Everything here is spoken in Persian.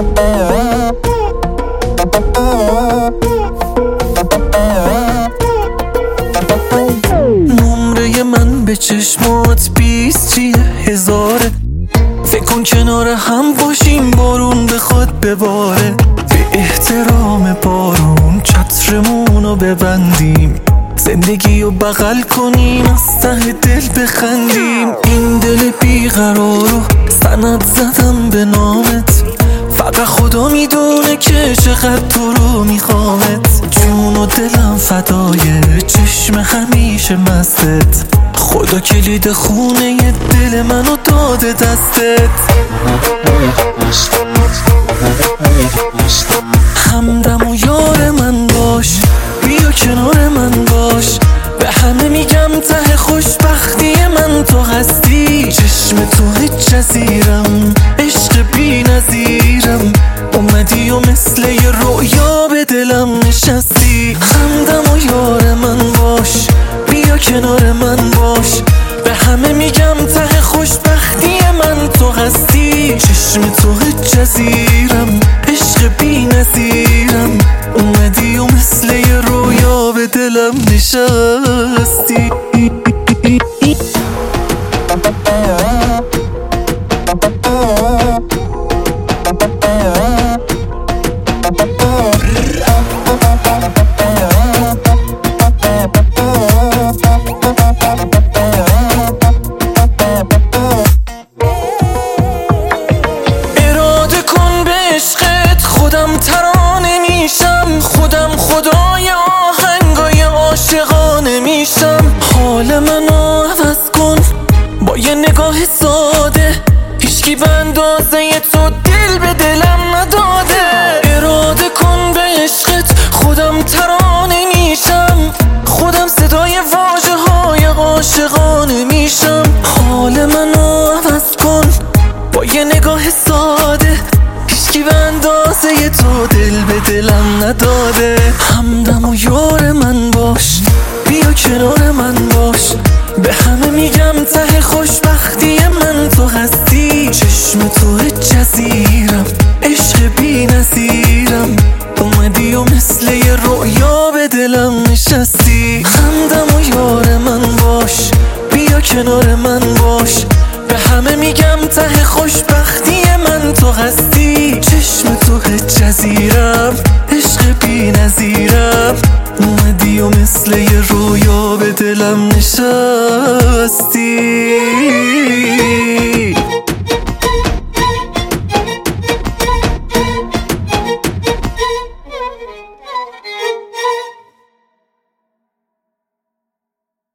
نمره من به چشمات 20 چیه 1000. فکر کن کنار هم باشیم بارون بخواد بباره، به احترام بارون چترمونو ببندیم، زندگی رو بغل کنیم از ته دل بخندیم. این دل بیقرارو سند زدم به نامت، فقط خدا میدونه که چقدر تو رو میخوامت. جون و دلم فدای چشم همیشه مستت، خدا کلید خونه دل منو داده دستت. همدم و یار من باش، بیا کنار من باش، به همه میگم ته خوشبختی من تو هستی. چشم تو جزیرم، عشق بی نظیرم، اومدی و مثل یه رویا به دلم نشستی. همدم و یار من باش، بیا کنار من باش، به همه میگم ته خوشبختی من تو هستی. چشم تو جزیرم، عشق بی نظیرم، اومدی و مثل یه رویا به دلم نشستی. خودم ترانه میشم، خودم خدای آهنگای عاشقانه میشم. حال منو عوض کن با یه نگاه ساده، هیچکی به اندازه تو دل به دلم نداده. اراده کن به عشقت خودم ترانه میشم، خودم صدای واژه های عاشقانه میشم. حال منو عوض کن با یه نگاه ساده، هیچکی به اندازه تو دل به دلم نداده. همدم و یار من باش، بیا کنار من باش، به همه میگم ته خوشبختی من تو هستی. چشم تو جزیرم، عشق بی نظیرم، اومدی و مثل یه رویا به دلم نشستی. همدم و یار من باش، بیا کنار من باش، به همه میگم ته خوشبختی من تو هستی. چشم تو جزیرم، عشق بی نظیرم، اومدی و مثل یه رویا به دلم نشستی.